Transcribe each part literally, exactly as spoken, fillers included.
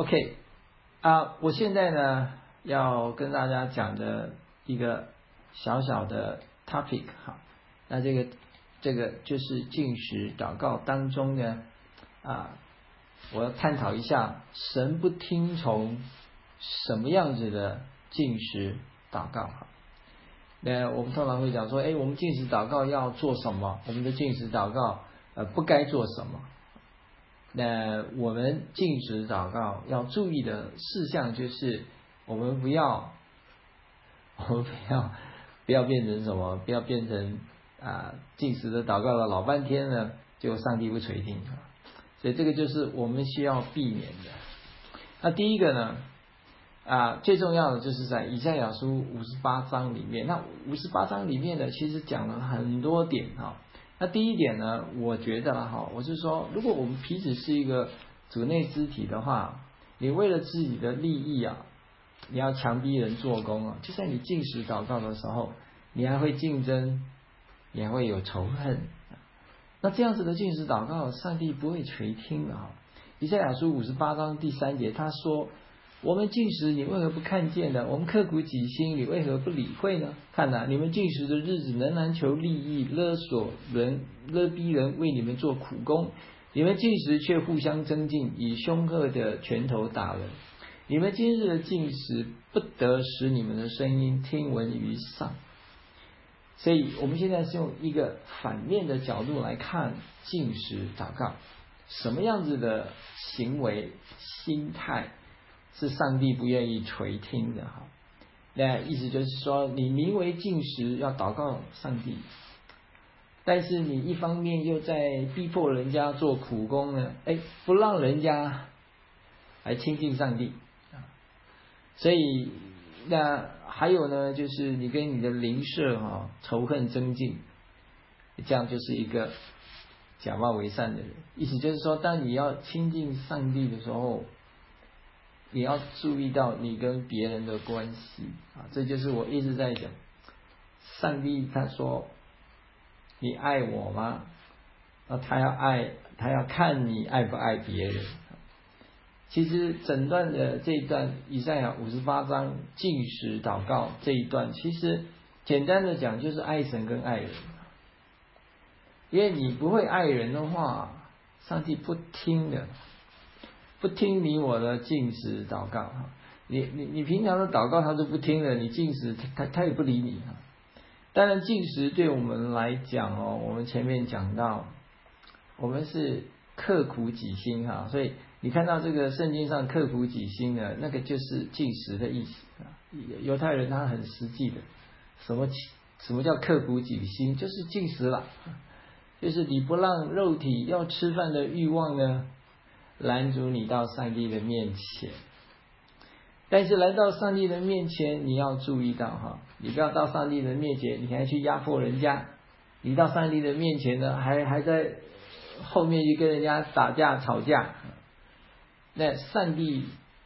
OK 啊，我现在呢要跟大家讲的一个小小的 topic 哈，那这个这个就是禁食祷告当中呢啊，我要探讨一下神不听从什么样子的禁食祷告哈。那我们通常会讲说，哎，我们禁食祷告要做什么？我们的禁食祷告呃不该做什么？那我们禁食祷告要注意的事项就是，我们不要，我们不要不要变成什么？不要变成啊禁食的祷告了老半天呢，结果上帝不垂听，所以这个就是我们需要避免的。那第一个呢？啊，最重要的就是在以赛亚书五十八章里面，那五十八章里面呢，其实讲了很多点哈。那第一点呢，我觉得哈，我是说，如果我们彼此是一个主内肢体的话，你为了自己的利益啊，你要强逼人做工啊，就在你禁食祷告的时候，你还会竞争，你还会有仇恨。那这样子的禁食祷告，上帝不会垂听的哈。以赛亚书五十八章第三节，他说。我们禁食，你为何不看见呢？我们刻苦己心，你为何不理会呢？看哪、啊，你们禁食的日子，仍然求利益，勒索人，勒逼人为你们做苦工。你们禁食却互相争竞，以凶恶的拳头打人。你们今日的禁食，不得使你们的声音听闻于上。所以，我们现在是用一个反面的角度来看禁食祷告，什么样子的行为心态？是上帝不愿意垂听的哈，那意思就是说，你名为禁食要祷告上帝，但是你一方面又在逼迫人家做苦工呢，哎，不让人家来亲近上帝啊，所以那还有呢，就是你跟你的邻舍哈仇恨增进，这样就是一个假冒为善的人。意思就是说，当你要亲近上帝的时候。你要注意到你跟别人的关系啊，这就是我一直在讲。上帝他说：“你爱我吗？”啊，他要爱，他要看你爱不爱别人。其实整段的这一段以赛亚五十八章禁食祷告这一段，其实简单的讲就是爱神跟爱人。因为你不会爱人的话，上帝不听的。不听你我的禁食祷告哈，你你你平常的祷告他都不听的，你禁食他他也不理你哈。当然禁食对我们来讲哦，我们前面讲到，我们是刻苦己心哈，所以你看到这个圣经上刻苦己心呢，那个就是禁食的意思啊。犹太人他很实际的，什么什么叫刻苦己心，就是禁食了，就是你不让肉体要吃饭的欲望呢。拦阻你到上帝的面前，但是来到上帝的面前，你要注意到哈，你不要到上帝的面前，你还去压迫人家，你到上帝的面前呢，还还在后面去跟人家打架吵架。那上帝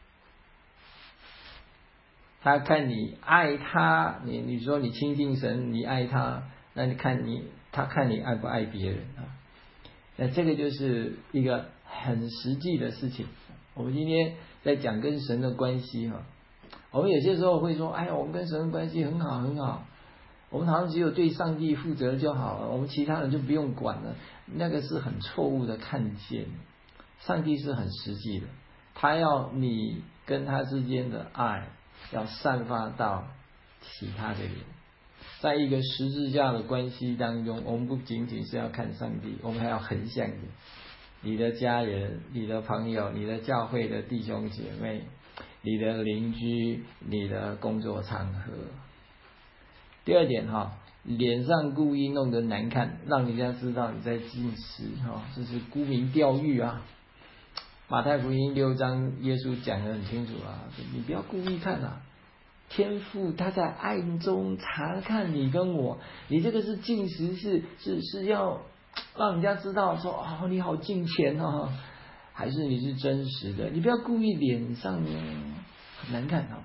他看你爱他，你你说你亲近神，你爱他，那你看你他看你爱不爱别人啊？那这个就是一个很实际的事情。我们今天在讲跟神的关系哈，我们有些时候会说，哎呀，我们跟神的关系很好很好，我们好像只有对上帝负责就好了，我们其他人就不用管了。那个是很错误的看见，上帝是很实际的，他要你跟他之间的爱要散发到其他的人。在一个十字架的关系当中，我们不仅仅是要看上帝，我们还要横向的，你的家人、你的朋友、你的教会的弟兄姐妹、你的邻居、你的工作场合。第二点哈，脸上故意弄得难看，让人家知道你在禁食哈，这是沽名钓誉啊。马太福音六章，耶稣讲得很清楚啊，你不要故意看啊。天父他在暗中查看你跟我，你这个是禁食，是是是要让人家知道说哦你好敬虔哦，还是你是真实的？你不要故意脸上很难看哦。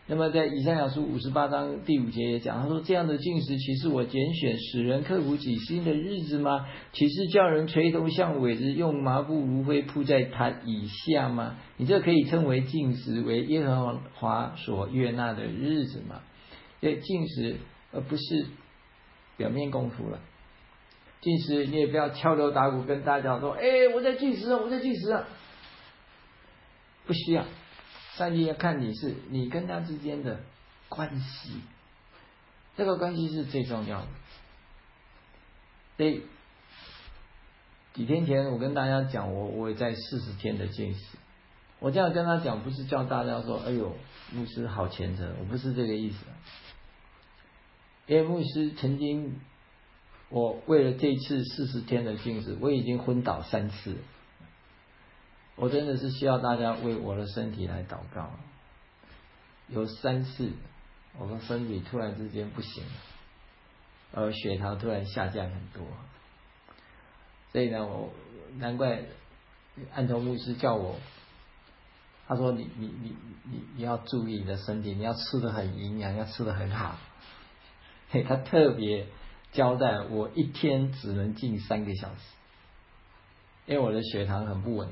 那么在以赛亚书五十八章第五节也讲，他说这样的禁食岂是我拣选使人刻苦己心的日子吗？岂是叫人垂头像苇子，用麻布如灰铺在他以下吗？你这可以称为禁食，为耶和华所悦纳的日子吗？所以禁食而不是表面功夫了。禁食你也不要敲锣打鼓跟大家说，哎，我在禁食啊，我在禁食啊，不需要。上帝要看你是你跟他之间的关系，这个关系是最重要的。所以几天前我跟大家讲，我我也在四十天的禁食。我这样跟他讲，不是叫大家说，哎呦，牧师好虔诚，我不是这个意思。因为牧师曾经，我为了这次四十天的禁食，我已经昏倒三次了。我真的是需要大家为我的身体来祷告。有三次我的身体突然之间不行了，呃，血糖突然下降很多，所以呢，我难怪安头牧师叫我，他说你你你你你要注意你的身体，你要吃得很营养，要吃得很好。嘿，他特别交代我一天只能静三个小时，因为我的血糖很不稳。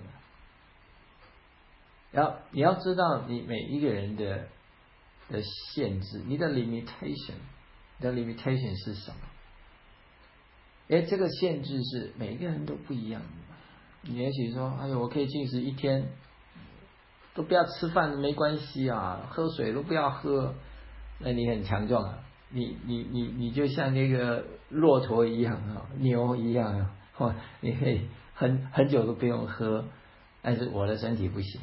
然后你要知道你每一个人的的限制，你的 limitation， 你的 limitation 是什么？因为这个限制是每一个人都不一样的。你也许说，哎呦，我可以禁食一天，都不要吃饭没关系啊，喝水都不要喝，那你很强壮啊，你你你你就像那个骆驼一样啊，牛一样啊，你可以很很久都不用喝，但是我的身体不行。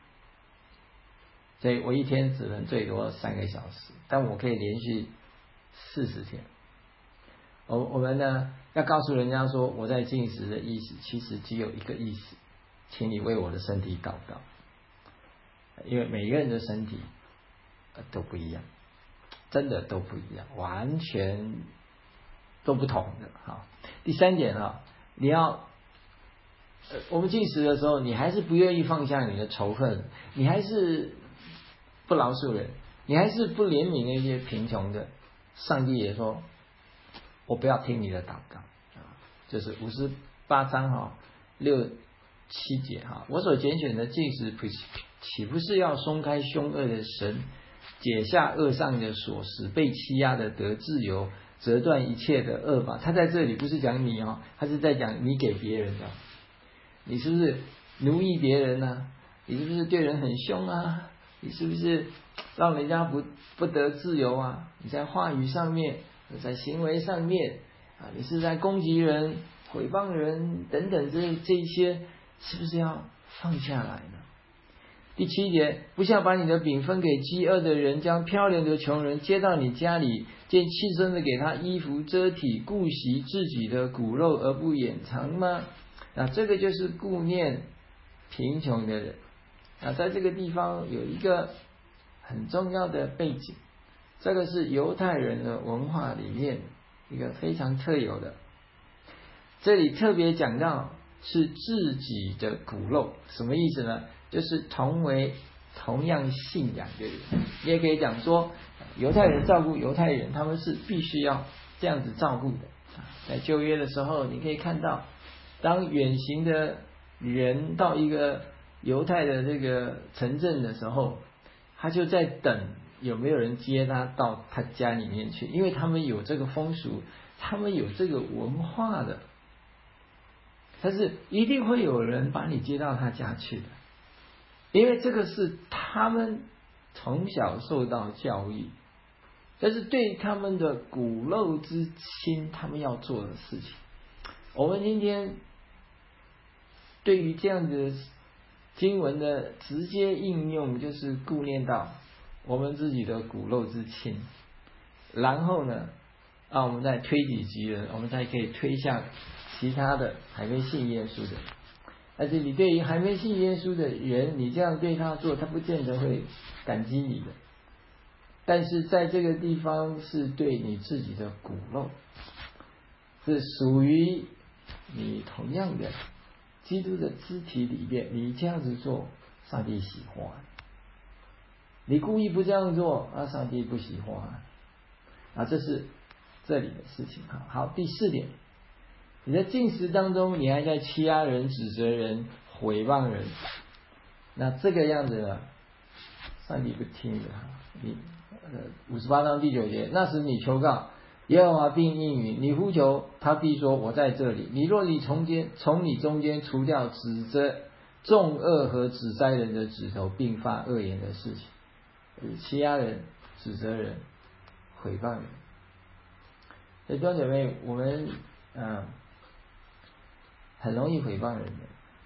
所以我一天只能最多三个小时，但我可以连续四十天。我我们呢要告诉人家说我在禁食的意思，其实只有一个意思，请你为我的身体祷告，因为每个人的身体都不一样，真的都不一样，完全都不同的哈。第三点啊，你要。呃，我们禁食的时候，你还是不愿意放下你的仇恨，你还是不饶恕人，你还是不怜悯那些贫穷的，上帝也说，我不要听你的祷告啊。这是五十八章哈六七节哈，我所拣选的禁食，岂不是要松开凶恶的绳，解下恶上的锁，使被欺压的得自由，折断一切的恶法。他在这里不是讲你哦，他是在讲你给别人的。你是不是奴役别人啊？你是不是对人很凶啊？你是不是让人家不不得自由啊？你在话语上面，在行为上面啊，你是在攻击人、毁谤人等等这这一些，是不是要放下来呢？第七节，不像把你的饼分给饥饿的人，将漂流的穷人接到你家里，见弃身的给他衣服遮体，顾惜自己的骨肉而不掩藏吗？那这个就是顾念贫穷的人。那在这个地方有一个很重要的背景，这个是犹太人的文化里面一个非常特有的。这里特别讲到是自己的骨肉，什么意思呢？就是同为同样信仰的人。你也可以讲说，犹太人照顾犹太人，他们是必须要这样子照顾的。在旧约的时候，你可以看到，当远行的人到一个犹太的这个城镇的时候，他就在等有没有人接他到他家里面去，因为他们有这个风俗，他们有这个文化的，但是一定会有人把你接到他家去的，因为这个是他们从小受到教育，这是对他们的骨肉之亲他们要做的事情。我们今天对于这样的经文的直接应用，就是顾念到我们自己的骨肉之亲，然后呢啊，我们再推己及人，我们才可以推向其他的还没信耶稣的。而且你对于还没信耶稣的人，你这样对他做，他不见得会感激你的，但是在这个地方是对你自己的骨肉，是属于你同样的基督的肢体里面，你这样子做，上帝喜欢。 你故意不这样做，啊，上帝不喜欢啊，这是这里的事情。好，好，第四点，你在禁食当中，你还在欺压人、指责人、毁谤人，那这个样子呢，上帝不听的。你呃五十八章第九节，那时你求告耶和华并应允，你呼求他必说我在这里。你若你从间从你中间除掉指责众恶和指摘人的指头，并发恶言的事情，欺压人、指责人、毁谤人。所以弟兄姐妹，我们嗯、呃、很容易毁谤人的。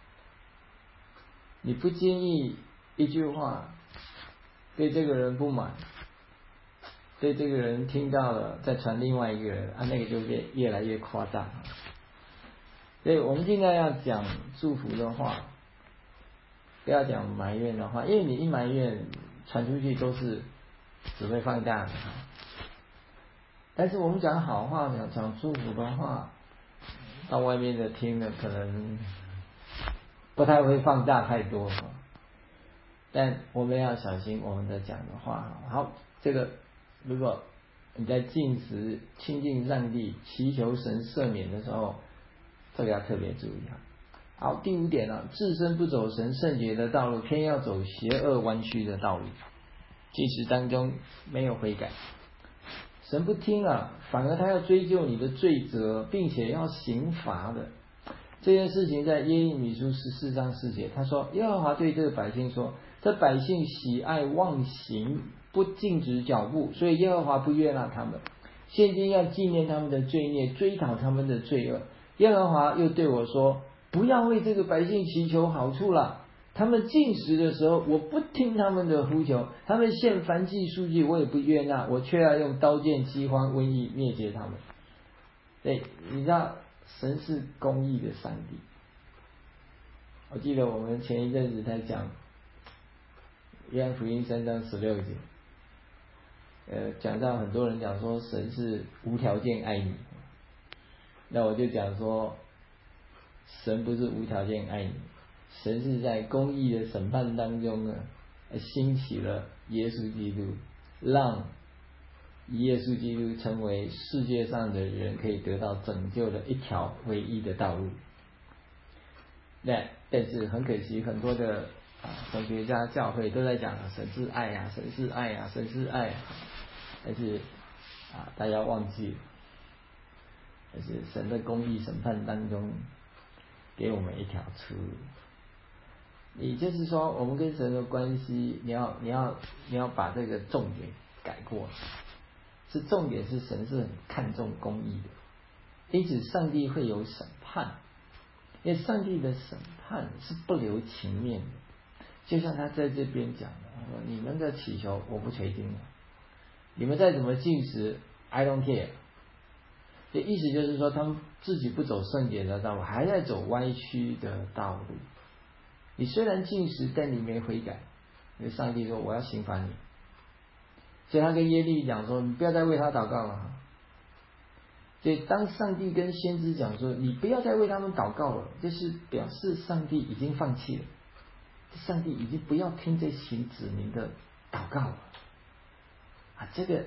你不经意一句话对这个人不满，对这个人听到了再传另外一个人啊，那个就越越来越夸大。所以我们尽量要讲祝福的话，不要讲埋怨的话，因为你一埋怨传出去都是只会放大的。但是我们讲好话，讲讲祝福的话，到外面的听了可能不太会放大太多。但我们要小心我们的讲的话。好，这个如果你在禁食亲近上帝祈求神赦免的时候，这个要特别注意。好，第五点啊，自身不走神圣洁的道路，偏要走邪恶弯曲的道路。禁食当中没有悔改，神不听啊，反而他要追究你的罪责，并且要刑罚的。这件事情在耶利米书十四章四节，他说耶和华对这个百姓说，这百姓喜爱妄行，不禁止脚步，所以耶和华不悦纳他们。现今要纪念他们的罪孽，追讨他们的罪恶。耶和华又对我说，不要为这个百姓祈求好处了。他们禁食的时候，我不听他们的呼求，他们献燔祭赎祭，我也不悦纳，我却要用刀剑、饥荒、瘟疫灭绝他们。对，你知道神是公义的上帝。我记得我们前一阵子在讲约翰福音三章十六节，呃，讲到很多人讲说神是无条件爱你，那我就讲说神不是无条件爱你，神是在公义的审判当中呢，兴起了耶稣基督，让耶稣基督成为世界上的人可以得到拯救的一条唯一的道路。那但是很可惜，很多的啊神学家教会都在讲神是爱啊，神是爱啊，神是爱啊，但是啊大家忘记了，但是神的公义审判当中给我们一条出路。也就是说，我们跟神的关系，你要你要你要把这个重点改过来，是重点是神是很看重公义的，因此上帝会有审判，因为上帝的审判是不留情面的。就像他在这边讲的，他说你们的祈求我不垂听了，你们再怎么禁食 I don't care。这意思就是说，他们自己不走圣洁的道路，还在走歪曲的道路。你虽然禁食，但你没悔改，因为上帝说我要刑罚你。所以他跟耶利讲说，你不要再为他祷告了。所以当上帝跟先知讲说，你不要再为他们祷告了，就是表示上帝已经放弃了，上帝已经不要听这群子民的祷告了。啊，这个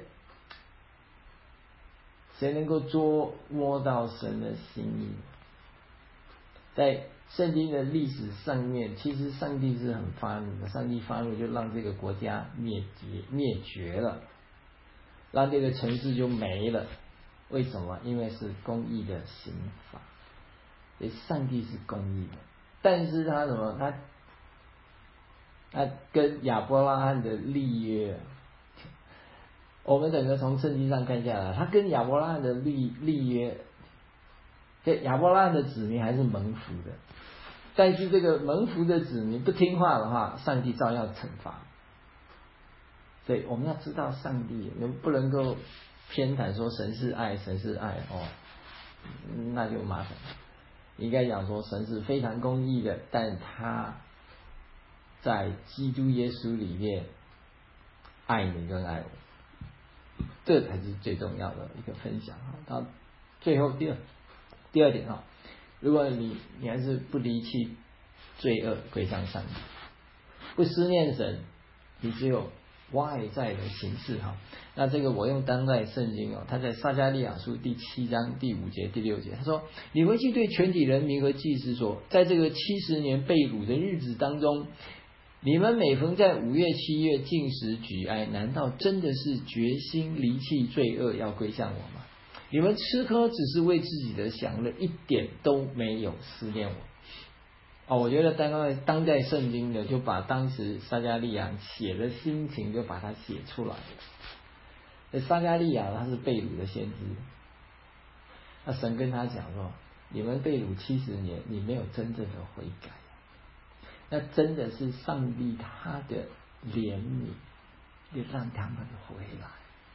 谁能够捉摸到神的心意？在圣经的历史上面，其实上帝是很发怒的，上帝发怒就让这个国家灭绝灭绝了，让这个城市就没了。为什么？因为是公义的刑罚。所以上帝是公义的，但是他什么？他他跟亚伯拉罕的立约，我们整个从圣经上看下来，他跟亚伯拉罕的立立约，这亚伯拉罕的子民还是蒙福的，但是这个蒙福的子民不听话的话，上帝照样惩罚。所以我们要知道，上帝能不能够偏袒说神是爱，神是爱哦，那就麻烦了。应该讲说神是非常公义的，但他在基督耶稣里面爱你跟爱我，这才是最重要的一个分享。到最后第二第二点啊，如果你你还是不离弃罪恶，归向上帝，不思念神，你只有外在的形式哈。那这个我用当代圣经哦，他在撒迦利亚书第七章第五节第六节，他说：你回去对全体人民和祭司说，在这个七十年被掳的日子当中，你们每逢在五月七月禁食举哀，难道真的是决心离弃罪恶要归向我吗？你们吃喝只是为自己的享乐，一点都没有思念我。哦，我觉得当代当代圣经的就把当时撒迦利亚写的心情就把它写出来了。撒迦利亚他是被掳的先知，那神跟他讲说：你们被掳七十年，你没有真正的悔改，那真的是上帝他的怜悯，也让他们回来。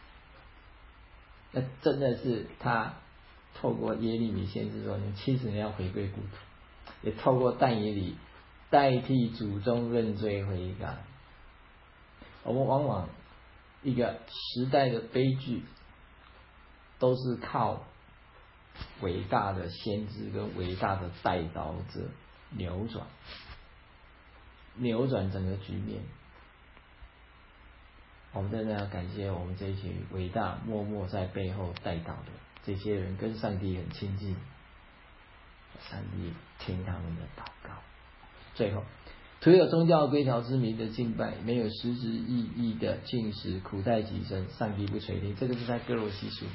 那真的是他透过耶利米先知说，你七十年要回归故土。也透过但以理代替祖宗认罪悔改。我们往往一个时代的悲剧都是靠伟大的先知跟伟大的代祷者扭转扭转整个局面。我们真的要感谢我们这一群伟大默默在背后代祷的这些人，跟上帝很亲近，上帝听他们的祷告。最后，徒有宗教规条之名的敬拜，没有实质意义的进食，苦待己身，上帝不垂听。这个是在哥罗西书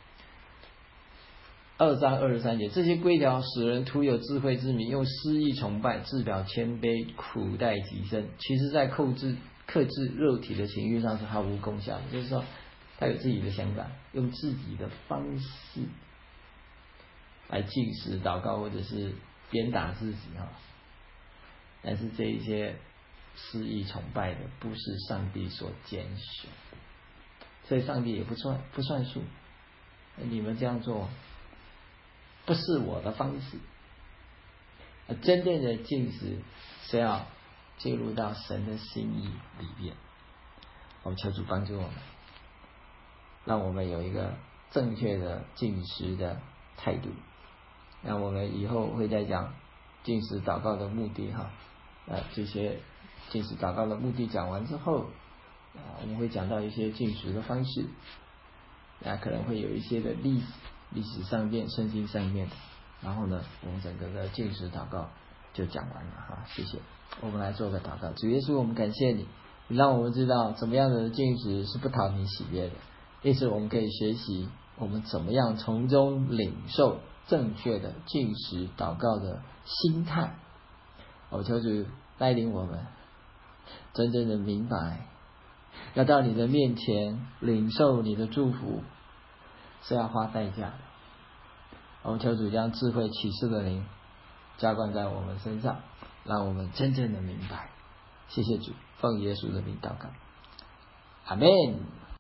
二章二十三节，这些规条使人徒有智慧之名，用私意崇拜，自表谦卑，苦待己身。其实在克制克制肉体的情欲上是毫无功效的，就是说他有自己的想法，用自己的方式来进食祷告，或者是鞭打自己哈。但是这一些私意崇拜的不是上帝所拣选，所以上帝也不算不算数。你们这样做不是我的方式。真正的进食是要进入到神的心意里面。我们求主帮助我们，让我们有一个正确的进食的态度。那我们以后会再讲进食祷告的目的哈。呃，这些进食祷告的目的讲完之后，啊，我们会讲到一些进食的方式，那可能会有一些的历史历史上面、圣经上面的，然后呢，我们整个的进食祷告就讲完了哈。谢谢。我们来做个祷告。主耶稣，我们感谢你，你让我们知道怎么样的进食是不讨你喜悦的，因此我们可以学习我们怎么样从中领受正确的进食祷告的心态。我求主带领我们真正的明白，要到你的面前领受你的祝福是要花代价的。我们求主将智慧启示的灵加灌在我们身上，让我们真正的明白。谢谢主，奉耶稣的名祷告，阿们。